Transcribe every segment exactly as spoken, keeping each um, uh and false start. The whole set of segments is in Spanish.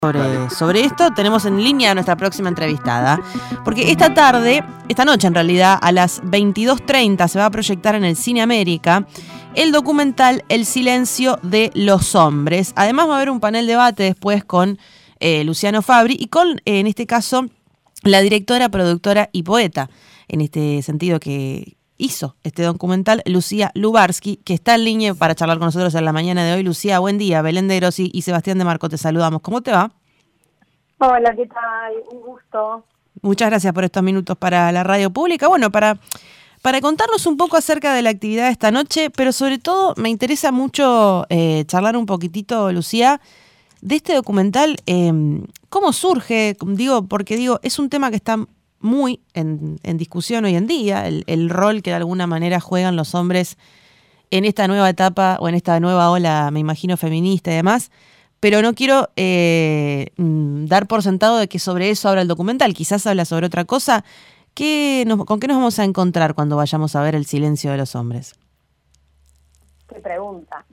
Sobre, sobre esto tenemos en línea a nuestra próxima entrevistada, porque esta tarde, esta noche en realidad, a las veintidós treinta se va a proyectar en el Cine América el documental El silencio de los hombres. Además va a haber un panel de debate después con eh, Luciano Fabbri y con, eh, en este caso, la directora, productora y poeta, en este sentido que hizo este documental, Lucía Lubarsky, que está en línea para charlar con nosotros en la mañana de hoy. Lucía, buen día. Belén de Grossi y Sebastián de Marco, te saludamos. ¿Cómo te va? Hola, ¿qué tal? Un gusto. Muchas gracias por estos minutos para la radio pública. Bueno, para, para contarnos un poco acerca de la actividad de esta noche, pero sobre todo me interesa mucho eh, charlar un poquitito, Lucía, de este documental. Eh, ¿Cómo surge? Digo, porque digo, es un tema que está muy en, en discusión hoy en día, el, el rol que de alguna manera juegan los hombres en esta nueva etapa o en esta nueva ola, me imagino, feminista y demás, pero no quiero eh, dar por sentado de que sobre eso habla el documental, quizás habla sobre otra cosa. ¿Qué nos, ¿Con qué nos vamos a encontrar cuando vayamos a ver El silencio de los hombres? Qué pregunta.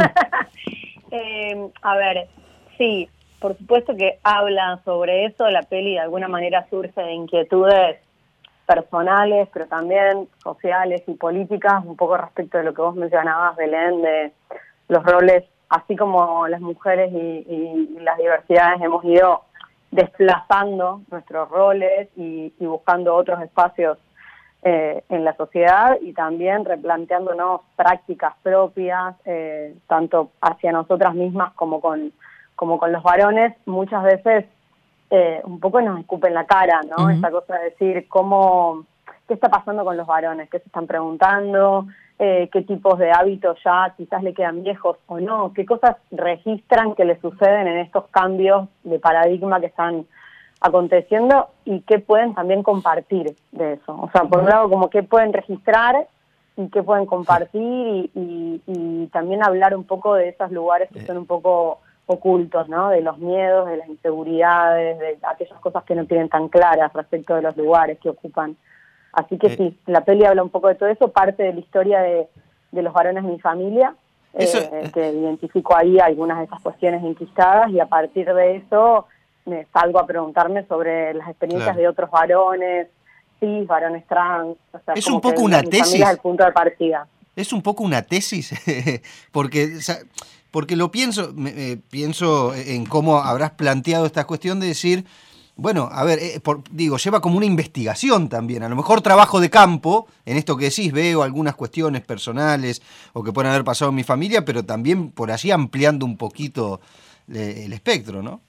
eh, a ver, sí, por supuesto que habla sobre eso, la peli de alguna manera surge de inquietudes personales, pero también sociales y políticas, un poco respecto de lo que vos mencionabas, Belén, de los roles, así como las mujeres y, y, y las diversidades hemos ido desplazando nuestros roles y, y buscando otros espacios eh, en la sociedad y también replanteándonos prácticas propias, eh, tanto hacia nosotras mismas como con como con los varones, muchas veces eh, un poco nos escupen la cara, ¿no? Uh-huh. Esta cosa de decir cómo, qué está pasando con los varones, qué se están preguntando, eh, qué tipos de hábitos ya quizás le quedan viejos o no, qué cosas registran que le suceden en estos cambios de paradigma que están aconteciendo y qué pueden también compartir de eso. O sea, por un lado, como qué pueden registrar y qué pueden compartir y, y, y también hablar un poco de esos lugares que son un poco ocultos, ¿no? De los miedos, de las inseguridades, de aquellas cosas que no tienen tan claras respecto de los lugares que ocupan. Así que eh, sí, la peli habla un poco de todo eso, parte de la historia de, de los varones de mi familia, eso, eh, que identifico ahí algunas de esas cuestiones enquistadas y a partir de eso me salgo a preguntarme sobre las experiencias claro. de otros varones, sí, varones trans. O sea, es un poco una tesis. Es el punto de partida. Es un poco una tesis, porque... O sea, Porque lo pienso, eh, pienso en cómo habrás planteado esta cuestión de decir, bueno, a ver, eh, por, digo, lleva como una investigación también, a lo mejor trabajo de campo, en esto que decís, veo algunas cuestiones personales o que pueden haber pasado en mi familia, pero también por allí ampliando un poquito eh, el espectro, ¿no?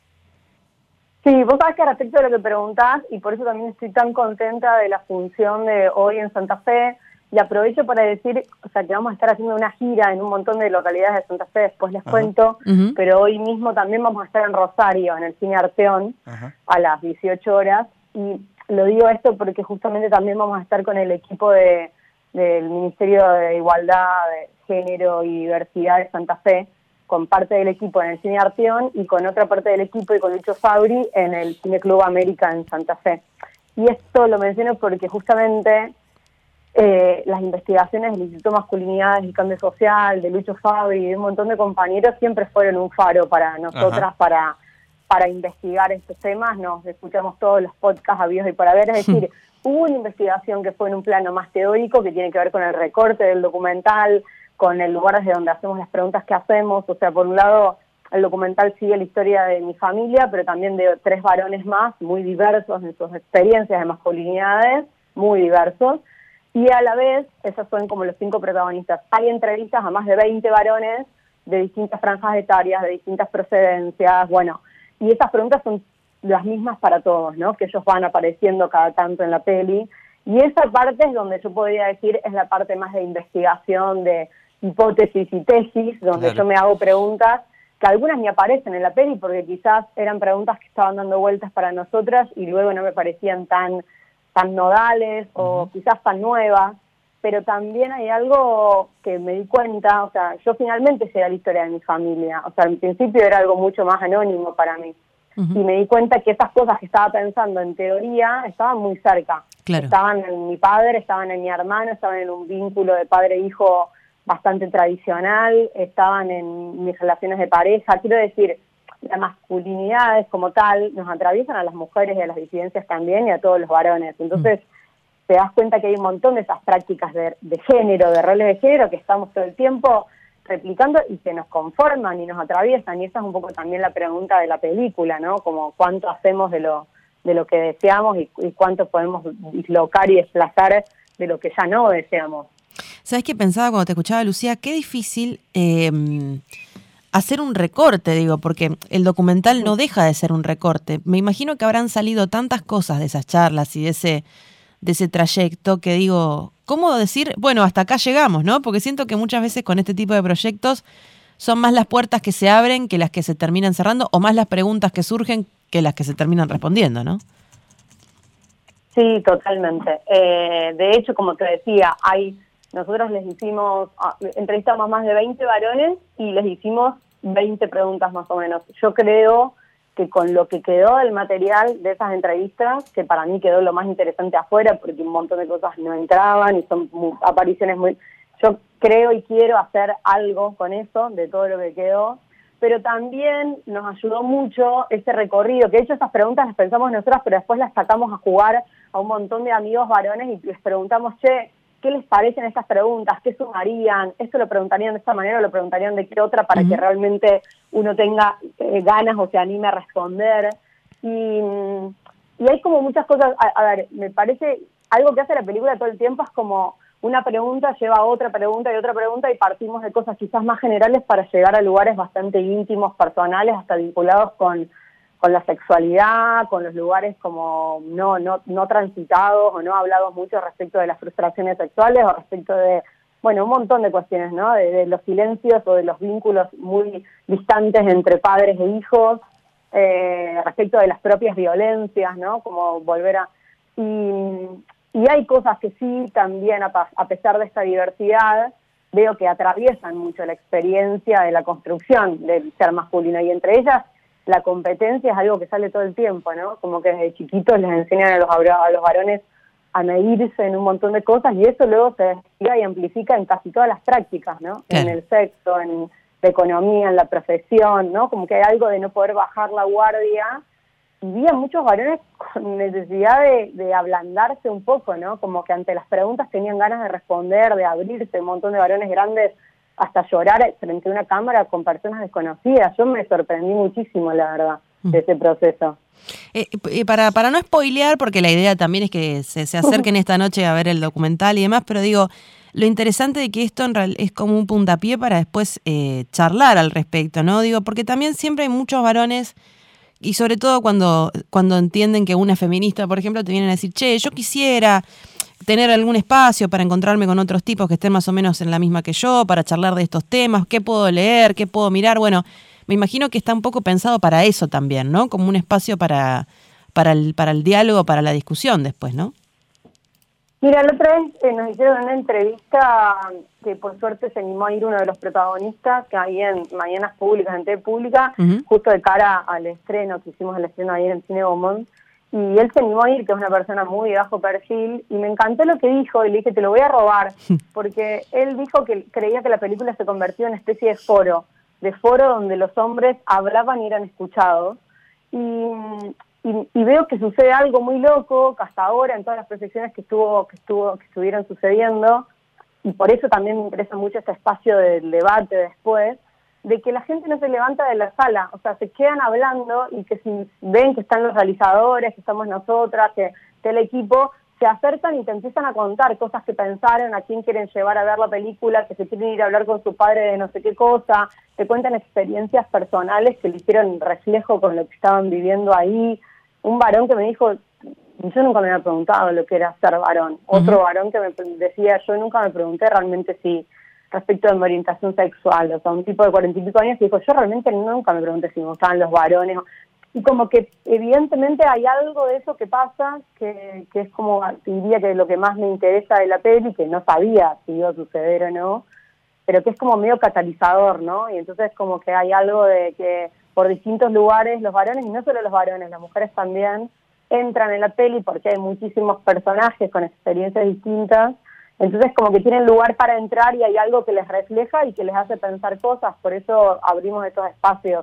Sí, vos sabés que respecto de lo que preguntás, y por eso también estoy tan contenta de la función de hoy en Santa Fe, y aprovecho para decir, o sea, que vamos a estar haciendo una gira en un montón de localidades de Santa Fe, después les Ajá. cuento, uh-huh. pero hoy mismo también vamos a estar en Rosario, en el Cine Arteón, Ajá. a las dieciocho horas, y lo digo esto porque justamente también vamos a estar con el equipo de del Ministerio de Igualdad, de Género y Diversidad de Santa Fe, con parte del equipo en el Cine Arteón y con otra parte del equipo y con Lucho Fabbri en el Cine Club América en Santa Fe. Y esto lo menciono porque justamente... Eh, las investigaciones del Instituto Masculinidades y Cambio Social, de Lucho Fabbri y de un montón de compañeros siempre fueron un faro para nosotras para, para investigar estos temas. Nos escuchamos todos los podcasts habidos y por haber, es decir, hubo una investigación que fue en un plano más teórico que tiene que ver con el recorte del documental, con el lugar desde donde hacemos las preguntas que hacemos. O sea, por un lado, el documental sigue la historia de mi familia, pero también de tres varones más, muy diversos en sus experiencias de masculinidades, muy diversos. Y a la vez, esos son como los cinco protagonistas. Hay entrevistas a más de veinte varones de distintas franjas etarias, de distintas procedencias, bueno, y esas preguntas son las mismas para todos, ¿no? Que ellos van apareciendo cada tanto en la peli. Y esa parte es donde yo podría decir es la parte más de investigación, de hipótesis y tesis, donde claro. yo me hago preguntas que algunas ni aparecen en la peli porque quizás eran preguntas que estaban dando vueltas para nosotras y luego no me parecían tan... tan nodales o uh-huh. quizás tan nuevas, pero también hay algo que me di cuenta, o sea, yo finalmente sé la historia de mi familia, o sea, al principio era algo mucho más anónimo para mí, uh-huh. y me di cuenta que esas cosas que estaba pensando en teoría estaban muy cerca, claro. estaban en mi padre, estaban en mi hermano, estaban en un vínculo de padre-hijo bastante tradicional, estaban en mis relaciones de pareja, quiero decir, las masculinidades como tal nos atraviesan a las mujeres y a las disidencias también y a todos los varones. Entonces mm. te das cuenta que hay un montón de esas prácticas de, de género, de roles de género que estamos todo el tiempo replicando y que nos conforman y nos atraviesan. Y esa es un poco también la pregunta de la película, ¿no? Como cuánto hacemos de lo de lo que deseamos y, y cuánto podemos dislocar y desplazar de lo que ya no deseamos. ¿Sabes qué pensaba cuando te escuchaba, Lucía? Qué difícil eh, hacer un recorte, digo, porque el documental no deja de ser un recorte. Me imagino que habrán salido tantas cosas de esas charlas y de ese, de ese trayecto que digo, ¿cómo decir? Bueno, hasta acá llegamos, ¿no? Porque siento que muchas veces con este tipo de proyectos son más las puertas que se abren que las que se terminan cerrando, o más las preguntas que surgen que las que se terminan respondiendo, ¿no? Sí, totalmente. Eh, de hecho, como te decía, hay nosotros les hicimos, entrevistamos a más de veinte varones y les hicimos veinte preguntas más o menos. Yo creo que con lo que quedó del material de esas entrevistas, que para mí quedó lo más interesante afuera, porque un montón de cosas no entraban y son muy, apariciones muy... Yo creo y quiero hacer algo con eso, de todo lo que quedó, pero también nos ayudó mucho ese recorrido, que de hecho esas preguntas las pensamos nosotras, pero después las sacamos a jugar a un montón de amigos varones y les preguntamos, che, ¿qué les parecen estas preguntas? ¿Qué sumarían? ¿Esto lo preguntarían de esta manera o lo preguntarían de qué otra para uh-huh. que realmente uno tenga eh, ganas o se anime a responder? Y, y hay como muchas cosas, a, a ver, me parece, algo que hace la película todo el tiempo es como una pregunta lleva a otra pregunta y otra pregunta y partimos de cosas quizás más generales para llegar a lugares bastante íntimos, personales, hasta vinculados con, con la sexualidad, con los lugares como no, no, no transitados o no hablados mucho respecto de las frustraciones sexuales o respecto de, bueno, un montón de cuestiones, ¿no? De, de los silencios o de los vínculos muy distantes entre padres e hijos, eh, respecto de las propias violencias, ¿no? Como volver a... Y, y hay cosas que sí también, a, a pesar de esta diversidad, veo que atraviesan mucho la experiencia de la construcción del ser masculino, y entre ellas la competencia es algo que sale todo el tiempo, ¿no? Como que desde chiquitos les enseñan a los, a los varones a medirse en un montón de cosas, y eso luego se despliega y amplifica en casi todas las prácticas, ¿no? Claro. En el sexo, en la economía, en la profesión, ¿no? Como que hay algo de no poder bajar la guardia. Y vi a muchos varones con necesidad de, de ablandarse un poco, ¿no? Como que ante las preguntas tenían ganas de responder, de abrirse, un montón de varones grandes, hasta llorar frente a una cámara con personas desconocidas. Yo me sorprendí muchísimo, la verdad, de ese proceso. Eh, eh, para, para no spoilear, porque la idea también es que se, se acerquen esta noche a ver el documental y demás, pero digo, lo interesante de que esto en real, es como un puntapié para después eh, charlar al respecto, ¿no? Digo, porque también siempre hay muchos varones... Y sobre todo cuando, cuando entienden que una feminista, por ejemplo, te vienen a decir, che, yo quisiera tener algún espacio para encontrarme con otros tipos que estén más o menos en la misma que yo, para charlar de estos temas, qué puedo leer, qué puedo mirar. Bueno, me imagino que está un poco pensado para eso también, ¿no? Como un espacio para, para, el, para el diálogo, para la discusión después, ¿no? Mira, la otra vez eh, nos hicieron una entrevista que por suerte se animó a ir uno de los protagonistas, que ahí en Mañanas Públicas, en T V Pública, uh-huh. justo de cara al estreno, que hicimos el estreno ayer en Cine Beaumont, y él se animó a ir, que es una persona muy de bajo perfil, y me encantó lo que dijo, y le dije, te lo voy a robar, porque él dijo que creía que la película se convirtió en una especie de foro, de foro donde los hombres hablaban y eran escuchados, y... Y, y veo que sucede algo muy loco, que hasta ahora en todas las proyecciones que estuvo, que estuvo, que estuvieron sucediendo, y por eso también me interesa mucho este espacio del debate después, de que la gente no se levanta de la sala, o sea, se quedan hablando y que si ven que están los realizadores, que estamos nosotras, que, que el equipo, se acercan y te empiezan a contar cosas que pensaron, a quién quieren llevar a ver la película, que se quieren ir a hablar con su padre de no sé qué cosa, te cuentan experiencias personales que le hicieron reflejo con lo que estaban viviendo ahí. Un varón que me dijo, yo nunca me había preguntado lo que era ser varón. Uh-huh. Otro varón que me decía, yo nunca me pregunté realmente si, respecto de mi orientación sexual, o sea, un tipo de cuarenta y pico años que dijo, yo realmente nunca me pregunté si me gustaban los varones. Y como que evidentemente hay algo de eso que pasa, que, que es como, diría que lo que más me interesa de la peli, que no sabía si iba a suceder o no, pero que es como medio catalizador, ¿no? Y entonces como que hay algo de que por distintos lugares los varones, y no solo los varones, las mujeres también, entran en la peli porque hay muchísimos personajes con experiencias distintas, entonces como que tienen lugar para entrar y hay algo que les refleja y que les hace pensar cosas, por eso abrimos estos espacios.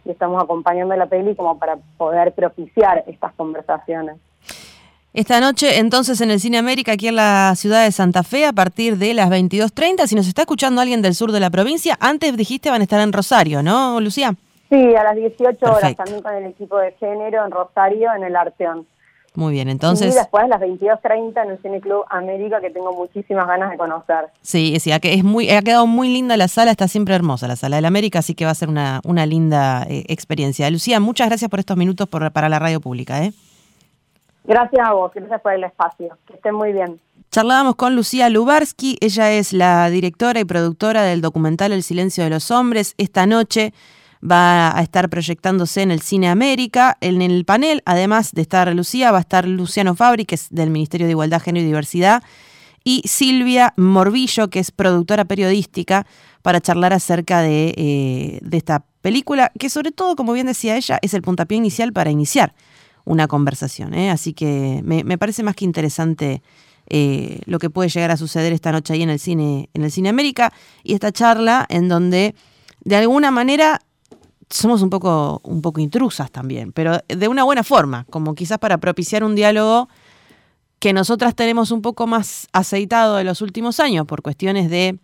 y estamos acompañando la peli como para poder propiciar estas conversaciones. Esta noche, entonces, en el Cine América, aquí en la ciudad de Santa Fe, a partir de las veintidós treinta. Si nos está escuchando alguien del sur de la provincia, antes dijiste van a estar en Rosario, ¿no, Lucía? Sí, a las dieciocho horas, Perfecto. también con el equipo de género en Rosario, en el Arteón. Muy bien, entonces... Y después a las veintidós treinta en el Cine Club América, que tengo muchísimas ganas de conocer. Sí, sí, es muy, ha quedado muy linda la sala, está siempre hermosa la sala del América, así que va a ser una, una linda eh, experiencia. Lucía, muchas gracias por estos minutos por, para la radio pública, ¿eh? Gracias a vos, gracias por el espacio. Que estén muy bien. Charlábamos con Lucía Lubarsky, ella es la directora y productora del documental El silencio de los hombres. Esta noche va a estar proyectándose en el Cine América. En el panel, además de estar Lucía, va a estar Luciano Fabri, que es del Ministerio de Igualdad, Género y Diversidad, y Silvia Morbillo, que es productora periodística, para charlar acerca de, eh, de esta película, que sobre todo, como bien decía ella, es el puntapié inicial para iniciar una conversación, ¿eh? Así que me, me parece más que interesante eh, lo que puede llegar a suceder esta noche ahí en el cine, en el Cine América, y esta charla en donde de alguna manera somos un poco, un poco intrusas también, pero de una buena forma, como quizás para propiciar un diálogo que nosotras tenemos un poco más aceitado de los últimos años por cuestiones de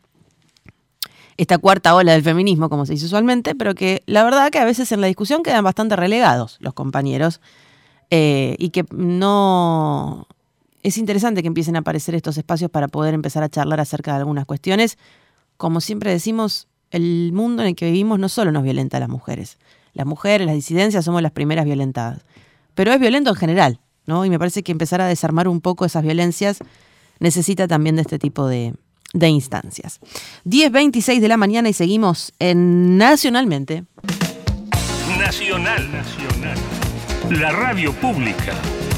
esta cuarta ola del feminismo, como se dice usualmente, pero que la verdad que a veces en la discusión quedan bastante relegados los compañeros. Eh, y que no... Es interesante que empiecen a aparecer estos espacios para poder empezar a charlar acerca de algunas cuestiones. Como siempre decimos, el mundo en el que vivimos no solo nos violenta a las mujeres. Las mujeres, las disidencias, somos las primeras violentadas. Pero es violento en general, ¿no? Y me parece que empezar a desarmar un poco esas violencias necesita también de este tipo de, de instancias. diez veintiséis de la mañana y seguimos en Nacionalmente. Nacional, Nacional. La radio pública.